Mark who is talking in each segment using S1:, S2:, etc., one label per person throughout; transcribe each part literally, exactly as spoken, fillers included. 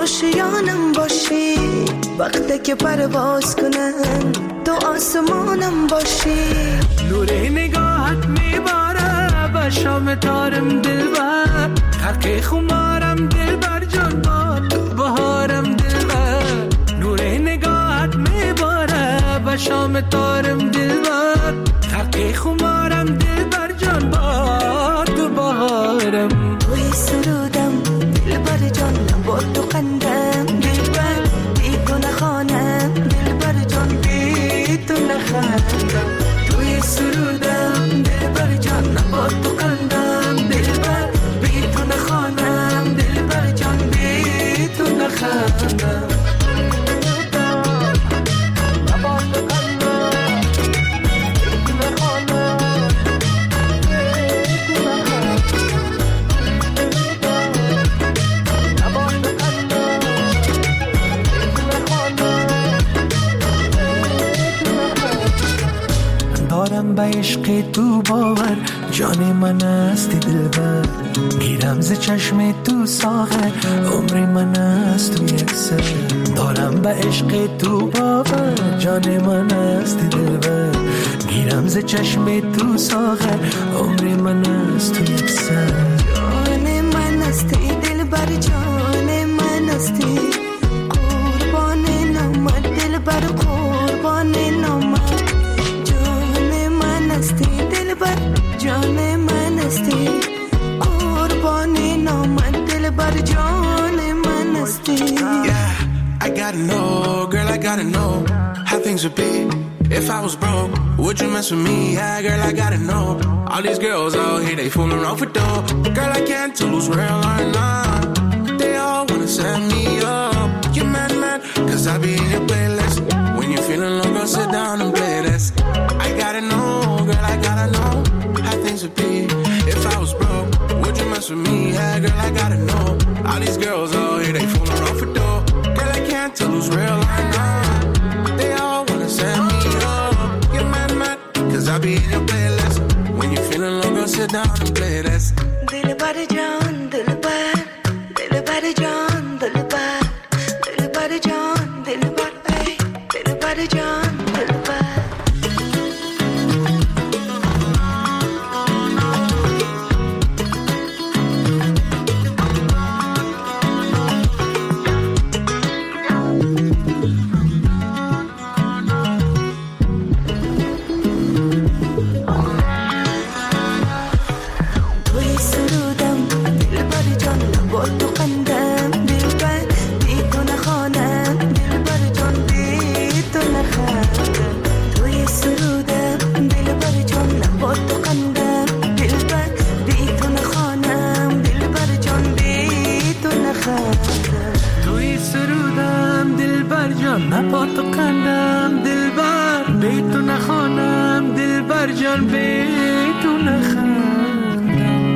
S1: آشیانم باشی، وقتی که پرواز کنم تو آسمانم باشی.
S2: نور نگاهت میباره به شام تارم دلبر، حق خمارم دلبر جان با تو بهارم دلبر. نور نگاهت میباره به شام تارم دلبر، حق خمارم دلبر جان با تو بهارم.
S1: توی سرودم دلبر جان با تو خندم دلبر، بی تو نخوانم دلبر جان بی تو نخندم. توی سرودم دلبر جان با تو خندم دلبر، بی تو نخوانم دلبر جان بی تو نخندم.
S2: دارم به عشق تو باور، جان من هستی دلبر. میرم ز چشم تو ساغر، عمر من است تو یک سر. دارم به عشق تو باور، جان من هستی دلبر. میرم ز چشم تو ساغر، عمر من است تو یک سر.
S1: جان من هستی دلبر، جان من هستی قربان نامت دلبر، قربان نامت. دلبر جان من هستی قربان نامت دلبر جان من هستی.
S3: Yeah, I gotta know, girl, I gotta know how things would be if I was broke. Would you mess with me? Yeah, girl, I gotta know. All these girls out here, they fooling off with dough. Girl, I can't tell who's real or not. They all wanna set me up. You mad, mad, cause I be in your playlist. When you're feeling low, go sit down and play this. I gotta know, girl, I gotta know how things would be if I was broke. Would you mess with me? Yeah, girl, I gotta know. All these girls out here, they fooling off with dough. Girl, I can't tell who's real or not. They all wanna set me up. You're mad, mad, cause I be in your playlist. When you're feeling low, go sit down and play this.
S1: Dilbar John, Dilbar, Dilbar John, Dilbar, Dilbar John, Dilbar, hey, Dilbar John, Dilbar.
S2: با تو قندم دلبر، بی تو نخوانم دلبر جان، بی تو نخوانم.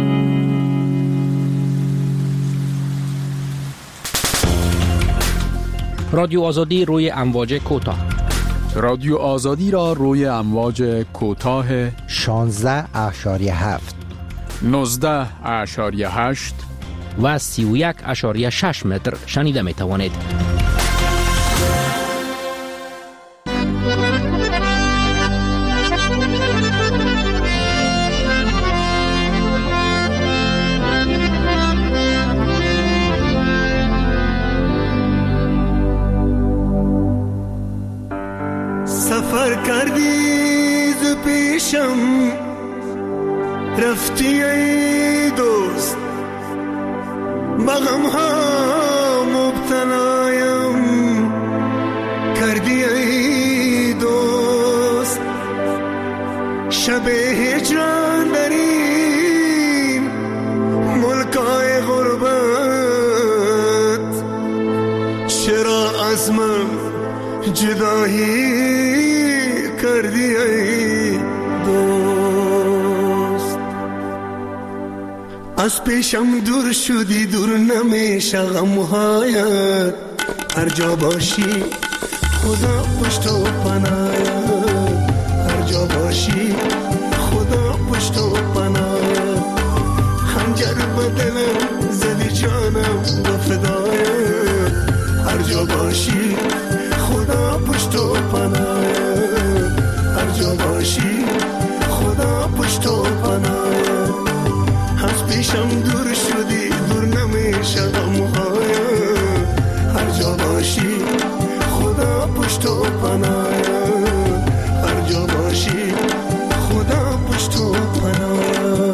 S4: رادیو آزادی روی امواج کوتاه.
S5: رادیو آزادی را روی امواج کوتاه
S6: شانزده اشاریه هفت،
S5: نوزده اشاریه هشت
S4: و سی و یک اشاریه شش متر شنیده می توانید.
S7: سفر کردی ز پیشم، رفتی ای دوست، بغم ها مبتلایم کردی ای دوست. شب هجران در این ملکای غربت، چرا از من جدایی کردی ای دوست. از پیشم دور شدی، دور نمیشه غمهایت، هر جا باشی خدا پشت و پناهت، هر جا باشی خدا پشت و پناهت. خنجر به دلم زدی جانم و فدایت، باشی خدا پشت و پناه، هر جا باشی خدا پشت و پناه. از پیشم دور شدی دور نمیشه غمهای، هر جا باشی خدا پشت و پناه، هر جا باشی خدا پشت و پناه.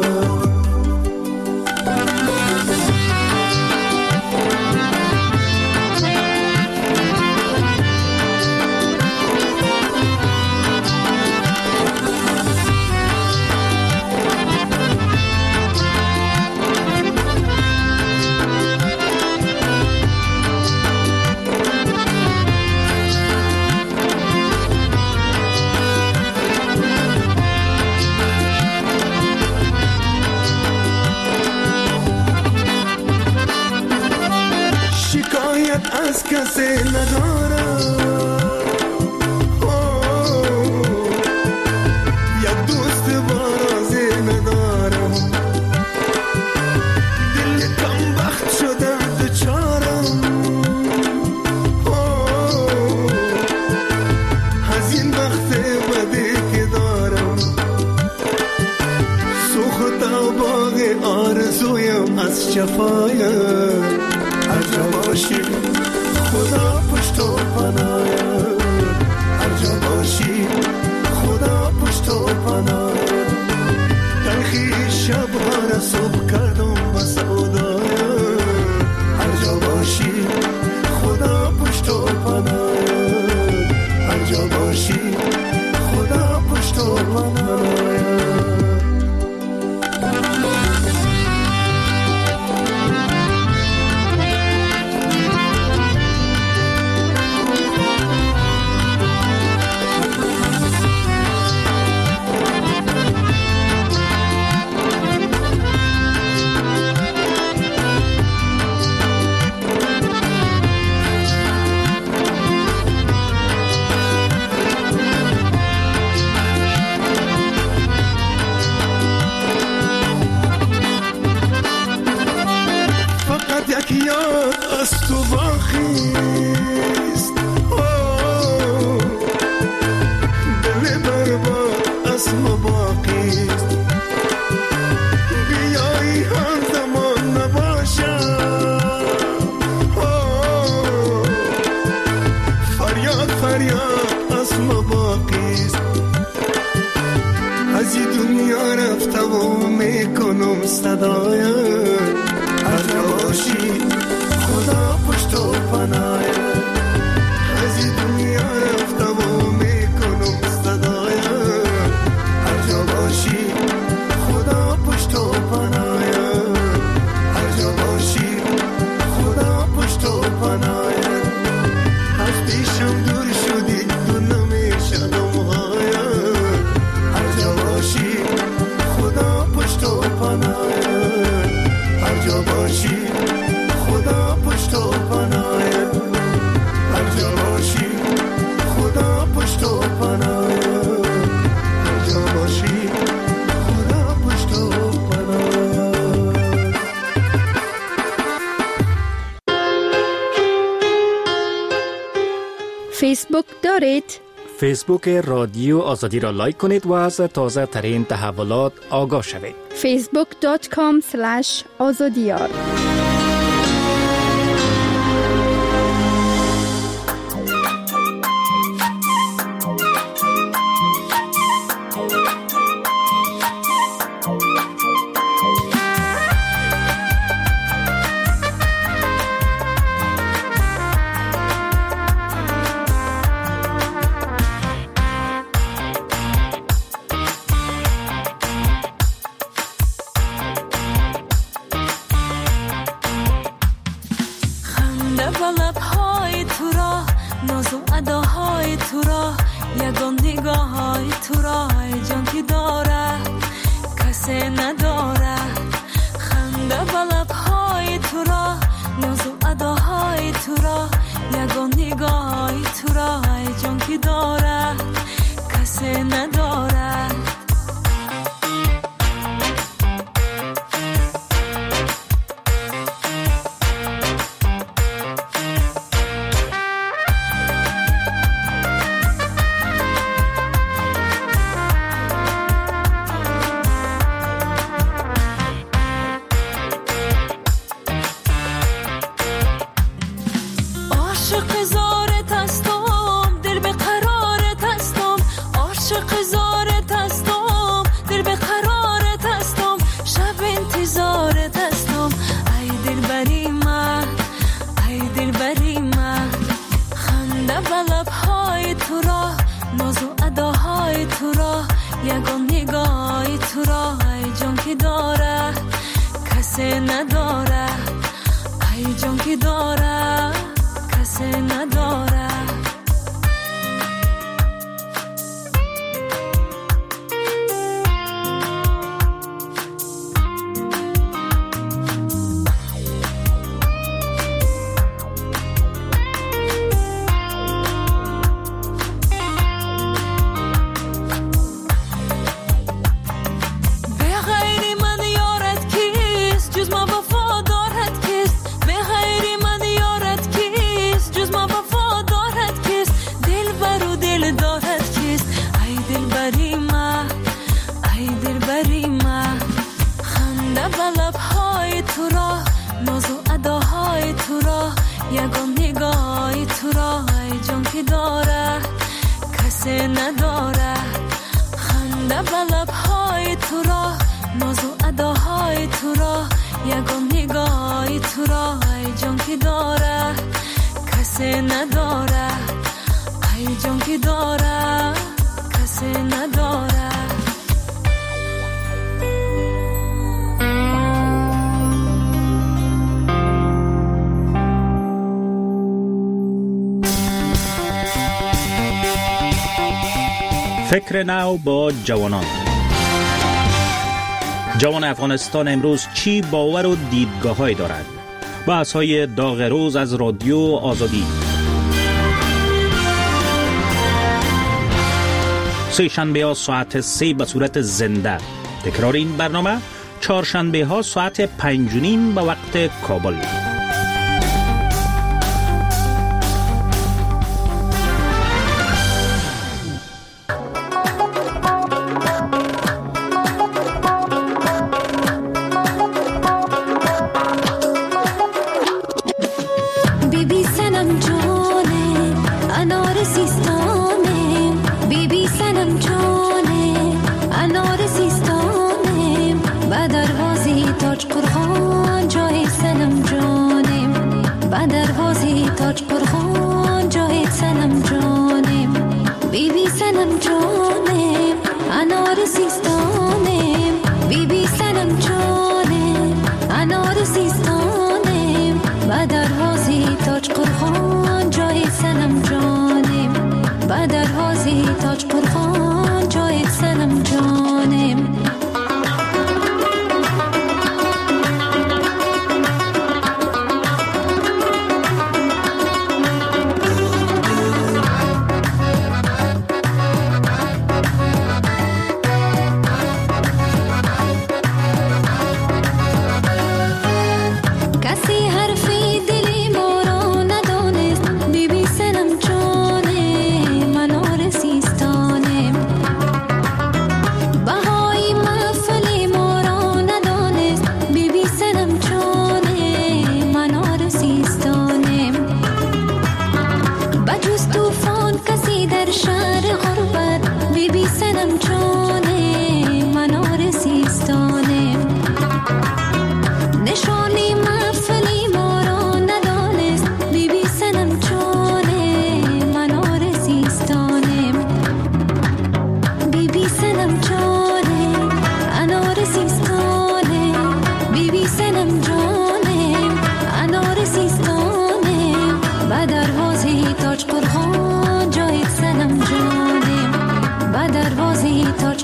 S7: از کسی ندارم، یک دوست بازی ندارم، دل کم بخت شده دوچارم، از این بخت بدی که دارم. سوخت باغ آرزویم از شفایم، هر جا باشی خدا پشت و پناه، هر جا باشی خدا پشت و پناه. تلخی شبها را صبح کردم با سودای، هر جا باشی خدا پشت و پناه، هر جا باشی خدا پشت و پناه. یاد از تو باخیست، دل برباد از ما باقیست. بیایی هم زمان نباشم، فریاد فریاد از ما باقیست. از این دنیا رفتم و میکنم صدایم، هر جا باشی خدا پشت و پناه. از این دنیا رفتم و میکنم صدایم، هر جا باشی خدا پشت و پناه، هر جا باشی خدا پشت و پناه. از پیشم دور شدی دور نمیشه غمهایم، هر جا باشی خدا پشت و پناه، هر جا باشی خدا پشت و پناه، هر جا باشی خدا پشت و پناه، هر جا باشی خدا پشت و پناه.
S8: فیسبوک دارید؟
S9: فیسبوک رادیو آزادی را لایک کنید و از تازه ترین تحولات آگاه شوید.
S8: فیسبوک دات کام اسلش آزادیار.
S1: نداره، ای جان که داره کسی نداره. نداره خنده به لبهای تو را، ناز و اداهای تو را، یگان نگاهی تو را. ای جان که داره کسی نداره، ای جان که داره کسی نداره.
S9: فکر نو با جوانان. جوان افغانستان امروز چی باور و دیدگاه های دارد؟ بحث های داغ روز از رادیو آزادی. سه شنبه ها ساعت سه به صورت زنده. تکرار این برنامه چهارشنبه ها ساعت پنج و نیم به وقت کابل.
S1: تاج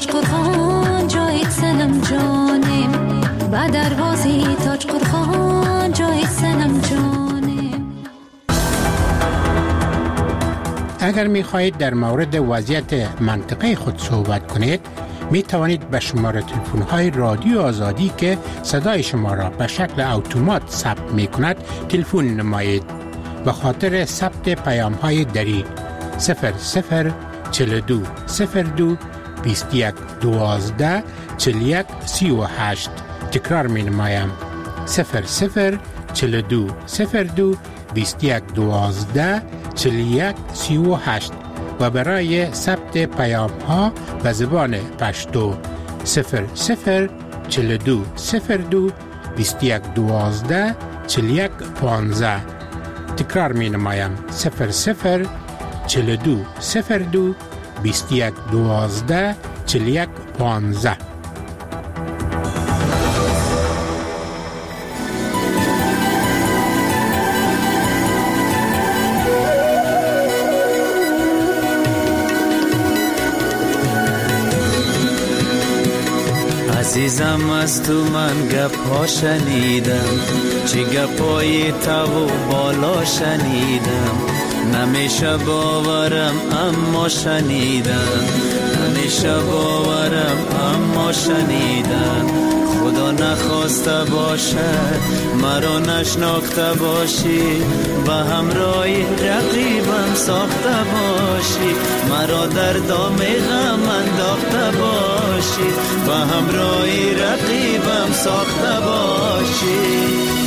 S10: تاج قرخان جای سنم جانم با دروازه تاج قرخان جای سنم جانم.
S11: اگر می خواهید در مورد وضعیت منطقه خود صحبت کنید می توانید به شماره تلفن های رادیو آزادی که صدای شما را به شکل اتومات ثبت می کند تلفن نمایید. به خاطر ثبت پیام های دری صفر صفر چهل و دو صفر دو بیست و یک دوازده چهل و یک سی و هشت تکرار می نمایم صفر صفر چهل و دو صفر دو بیست و یک دوازده چهل و یک سی و هشت و برای ثبت پیام ها به زبان پشتو صفر صفر چهل و دو صفر دو بیست و یک دوازده چهل و یک پانزده تکرار می نمایم صفر صفر چهل و دو صفر دو بیست و یک دوازده چهل و یک پانزده.
S12: عزیزم از تو من گپا شنیدم، چه گپای تو و بالا شنیدم، نمیشه باورم اما شنیدم، نمیشه باورم اما شنیدم. خدا نخواسته باشد مرا نشناخته باشی، به همراهی رقیبم ساخته باشی، مرا در دام غم انداخته باشی، به همراهی رقیبم ساخته باشی.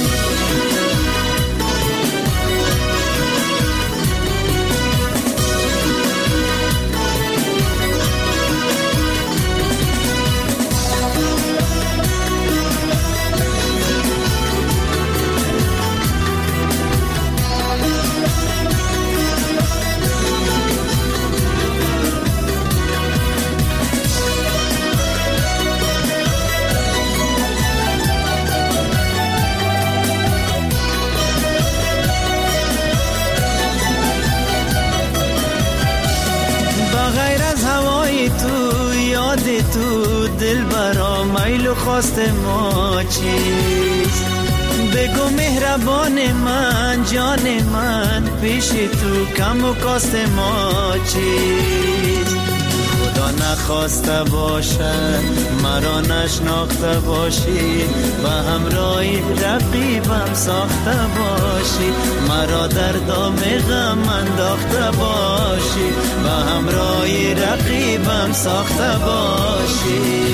S12: تو دل برا میل و خواست ما چیست؟ بگو مهربان من جان من، پیش تو کم و کاست ما چیست؟ خدا نخواسته باشد مرا نشناخته باشی، به همراهی رقیبم ساخته باشی، مرا در دام غم انداخته باشی، به همراهی رقیبم ساخته باشی.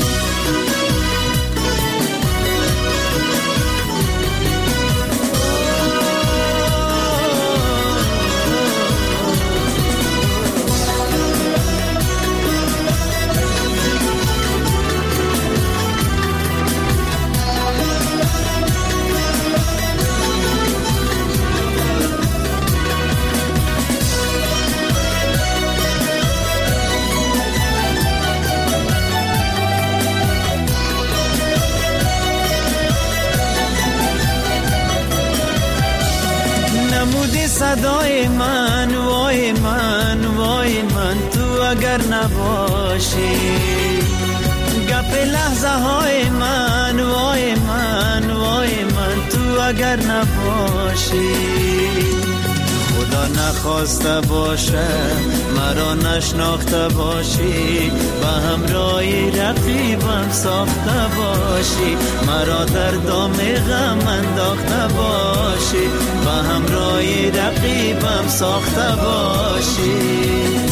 S12: صدای من وای من وای من تو اگر نباشی، گپ لحظه های من وای من وای من تو اگر نباشی. خدا نخواسته باشه مرا نشناخته باشی، به همراهی رقیبم ساخته باشی، مرا در دام غم انداخته باشی، به همراهی رقیبم ساخته باشی.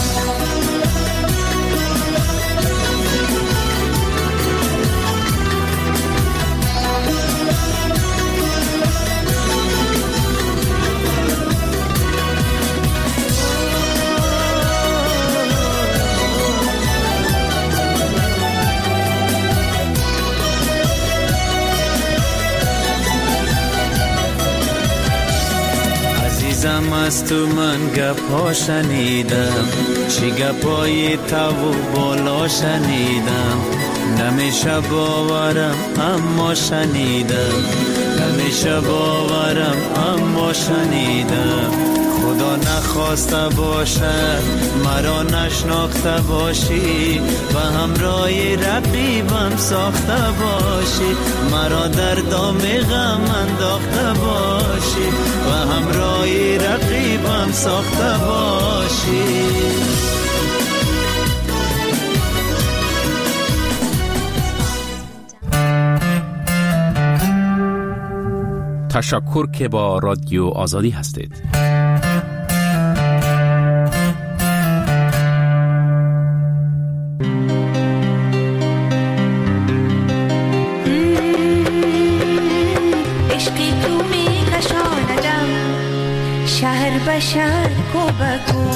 S12: از تو من گپا شنیدم، چی گپای تو و بالا شنیدم، نمیشه باورم اما شنیدم، نمیشه باورم اما شنیدم. خدا نخواسته باشد مرا نشناخته باشی و همراه رقیبم ساخته باشی، مرا در دام غم انداخته باشی و همراه رقیبم ساخته باشی.
S4: تشکر که با رادیو آزادی هستید.
S1: عشقی تو می کشاندم شهر به شهر کو بگو،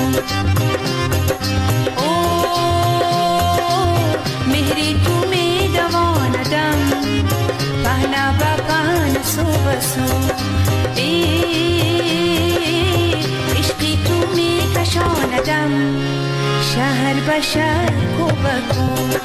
S1: مهری تو می دواندم پهنا با پهنا سو بسو، عشقی تو می کشاندم شهر به شهر کو بگو.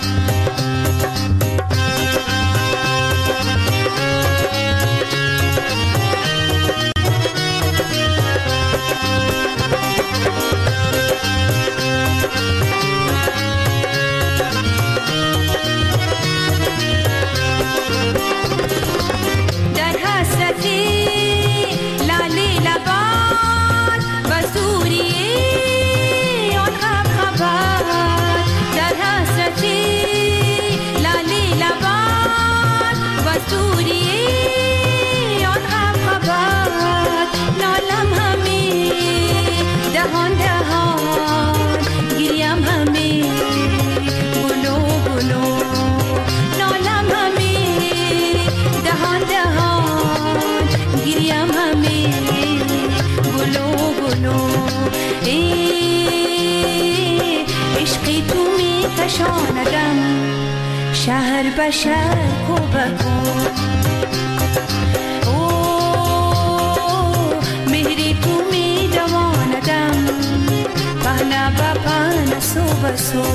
S1: شهر به شهر کو بگو، مهری تو می دواندم پهنا با پهنا سو بسو.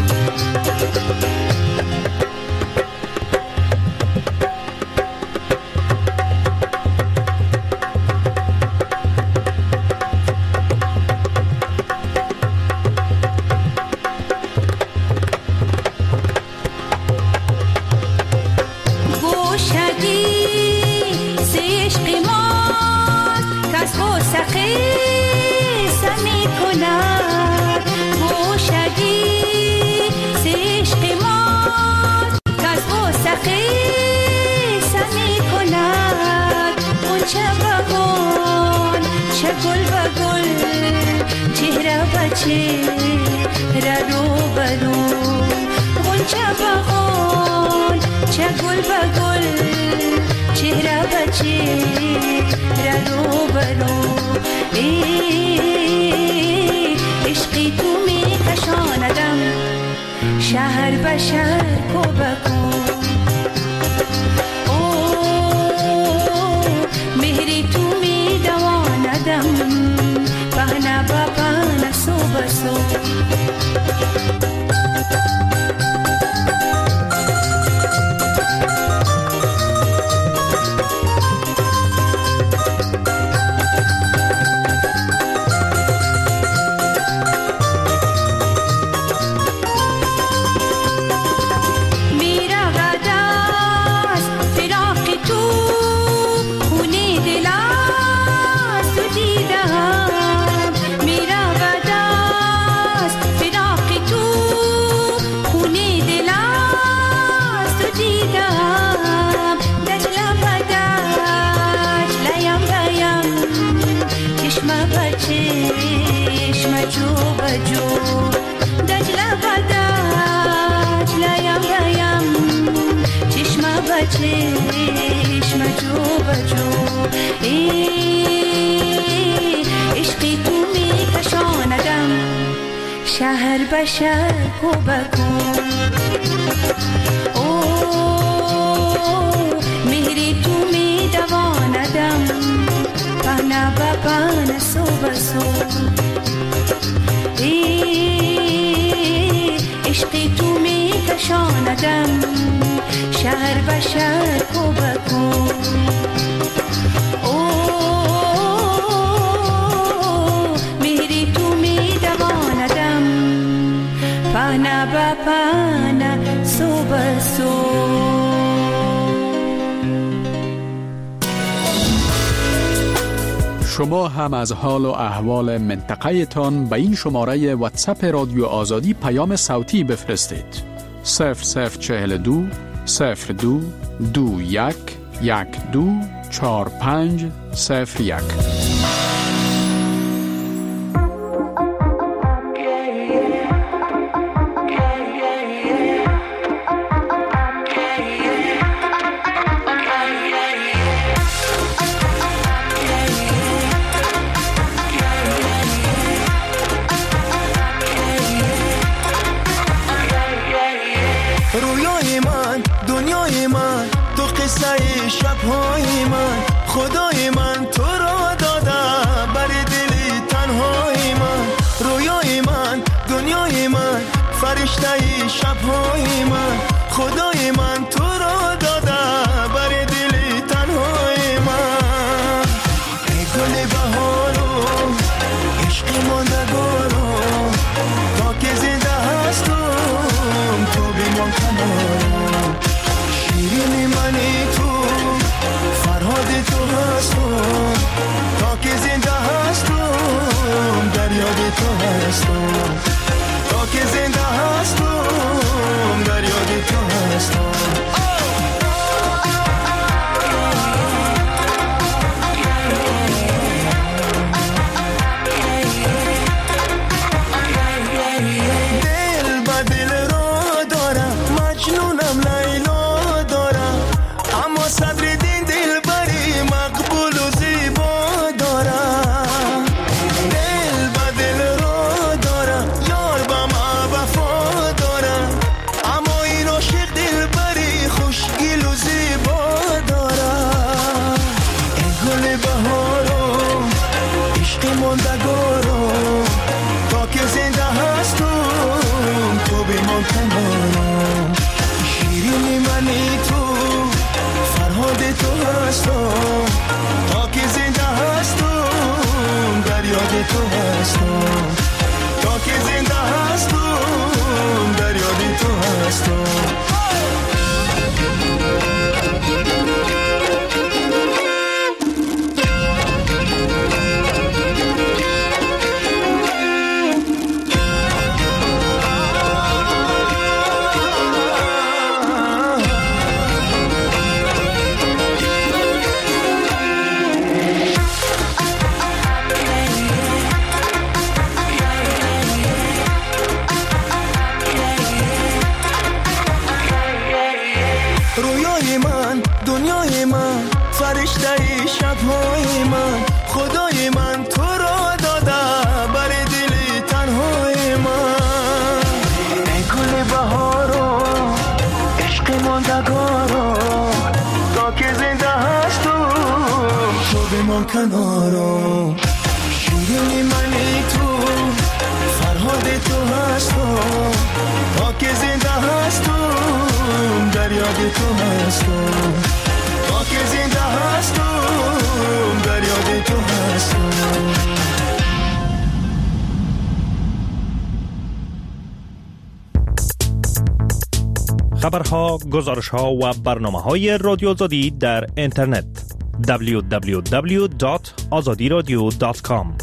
S1: عشقی تو می کشاندم شهر به شهر کو بگو، مهری تو می دواندم پهنا با پهنا سو بسو. چشم جو بجو عشقی تو می کشاندم شهر به شهر کو بگو، مهری تو می دواندم پهنا با پهنا سو بسو، عشقی تو می کشاندم شهر به شهر کو بگو. پانا با پانا سو به سو.
S5: شما هم از حال و احوال منطقه تان به این شماره واتساپ رادیو آزادی پیام صوتی بفرستید. صفر صفر چهل دو صفر دو دو یک یک دو چار پنج صفر یک.
S3: رویای من دنیای من تو قصه شبهای من خدای من تو را داده بر دل تنهای من. رویای من دنیای من فرشته شبهای من خدای من تو را داده بر دل تنهای من. ای گل بهارو عشق ماندگارو تا که زنده هستم تو بیمان کنارم. شیرین منی تو فرهاد تو هستم تا که زنده هستم در یاد تو هستم. تا که زنده هستم در یاد تو هستم. تا که زنده هستم در یاد تو هستم. تا که زنده هستم در یاد تو هستم. رویای من دنیای من فرشته شبهای من خدای من تو را داده بر دل تنهای من. ای گل بهارو عشق ماندگارو تا که زنده هستم تو بمان کنارم. شیرین منی تو فرهاد تو هستم تا که زنده هستم در یاد تو هستم. تا که زنده هستم در یاد تو هستم.
S9: خبرها، گزارشها و برنامه‌های رادیو آزادی در اینترنت دبلیو دبلیو دبلیو دات آزادی رادیو دات کام.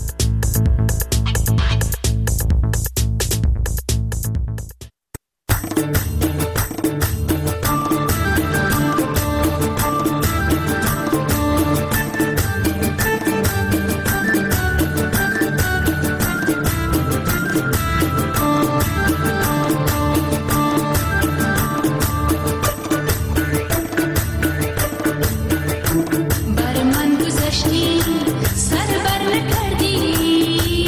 S10: بر من گذشتی سر بر نکردی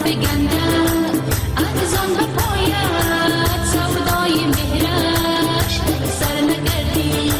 S10: فگندم ارزان به پایت سودای مهرش سر نکردی.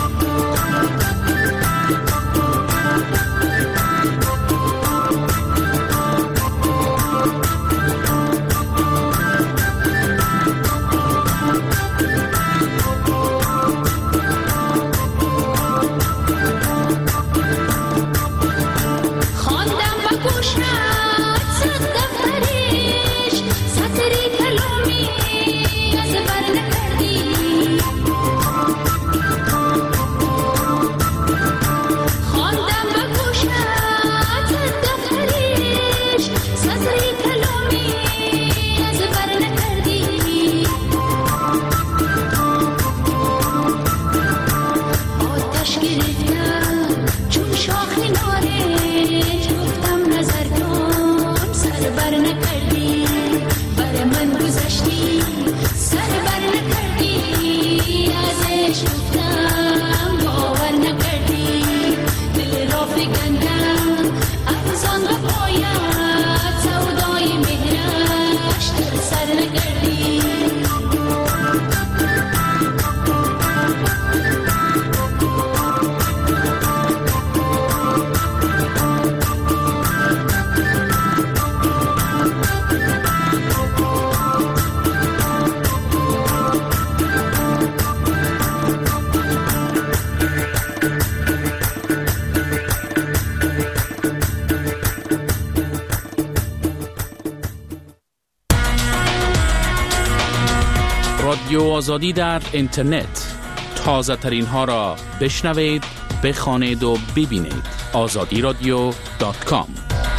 S5: رادیو آزادی در اینترنت، تازه ترین ها را بشنوید، بخوانید و ببینید. آزادی رادیو دات کام.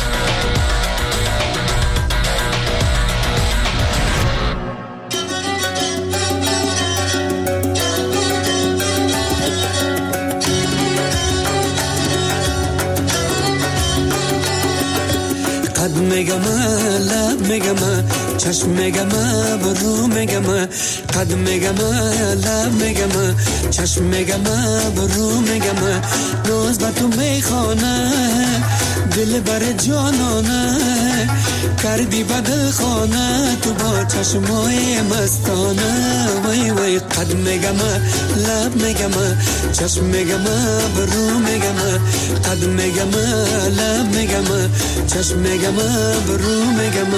S3: قد میگم لب میگم چشم میگم برو میگم قد میگم لب میگم چشم میگم برو میگم روز با تو میخوانه دل بر جانانه کردی بدل خانه تو با چشمای مستانه وای وای قد میگم لب میگم چشم میگم برو میگم قد میگم لب میگم چشم میگم برو میگم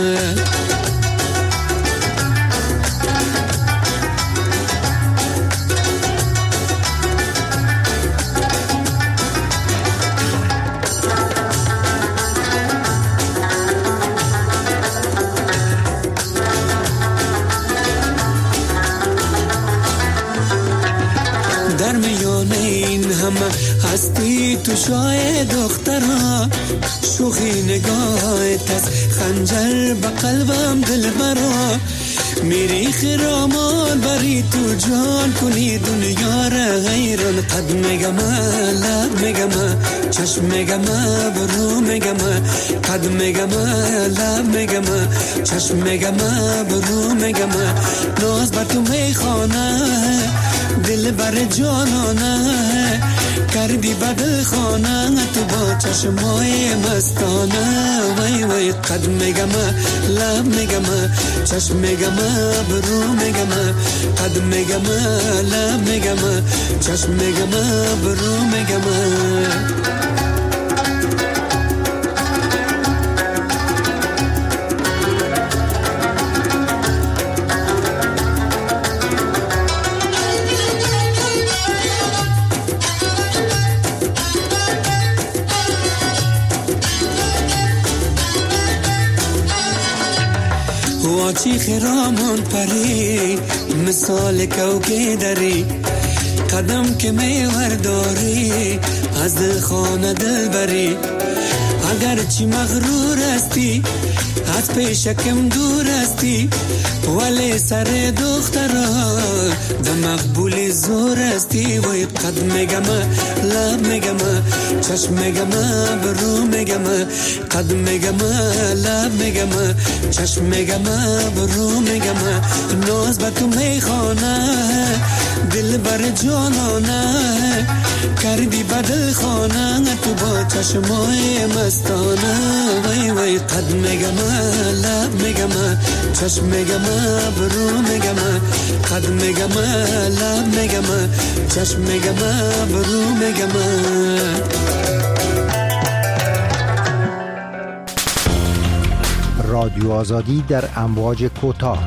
S3: در میان این همه هستی تو شای دخترها شوخی نگاهت از خنجر به قلبم دل برا میری خرامان بری تو جان کنی دنیا را غیران قد میگم لب میگم چشم میگم برو میگم قد میگم لب میگم چشم میگم برو میگم ناز بر تو میخوانه دل بر جانانه کردی بدل خانه تو با چشمای مستانه وای وای قد میگم لب میگم چشم میگم برو میگم قد میگم لب میگم چشم میگم برو میگم واچی خرامان پری مثال کوکه دری قدم که میور داری از دل خانه دل بری اگر چی مغرور هستی از پیشکم دور هستی ولی سر دخترا ده مقبول زور هستی وی قد میگم لب میگم چشم میگم برو میگم قد میگم لب میگم چشم میگم برو میگم ناز با تو میخوانه دل بر جانانه کردی بدل خانه تو با
S7: چشمای مستانه وای وای قد میگم لب میگم چشم میگم برو میگم قد میگم لب میگم چشم میگم برو میگم.
S6: رادیو آزادی در امواج کوتاه.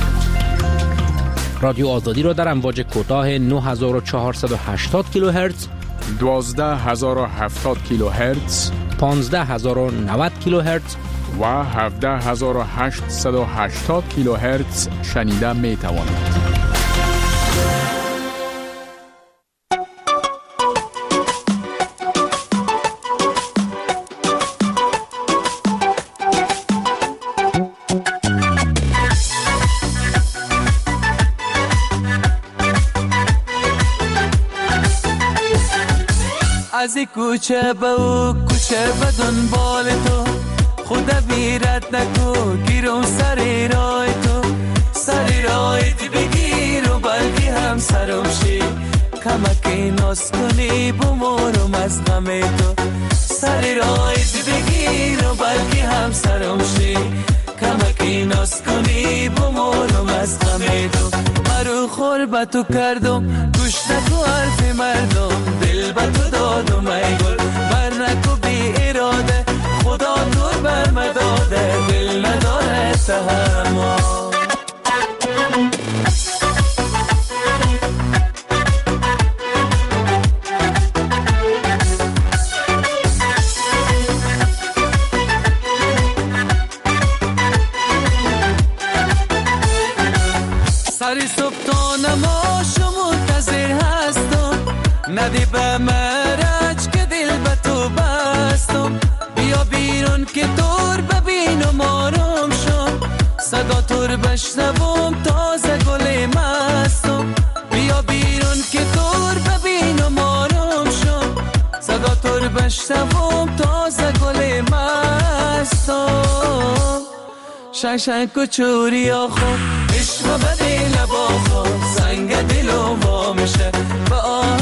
S4: رادیو آزادی را در امواج کوتاه نه هزار و چهارصد و هشتاد کیلوهرتز،
S5: دوازده هزار و هفتاد کیلوهرتز،
S4: پانزده هزار و نود کیلوهرتز
S5: و هفده هزار و هشتصد و هشتاد کیلوهرتز شنیده می توانید.
S3: از کوچه به او کوچه به دنبال تو خدا بیرت نکو گیرم سری رای تو سری رای دی بگیر و بلگی هم سرم شی کمکی ناز کنی بمورم از غم تو سری رای دی بگیر و بلگی هم سرم شی کمکی ناز کنی بمورم از غم تو مرو خور به تو کردم گوش نکو حرف مردم دل به تو دادم ای گل بر نکو بی اراده خدا دور بر مداده دل نداره تحمل. سری صبح تا نماشو منتظر هستم ندی به مرج که دل به تو بستم بیا بیرون که دور ببینم آرام شم صدا تور بشنوم تازه گل مستم بیا بیرون که دور ببینم آرام شم صدا تور بشنوم تازه گل مستم شنگ و چوری آخو عشق بدی لبا خو سنگ دلو با میشه با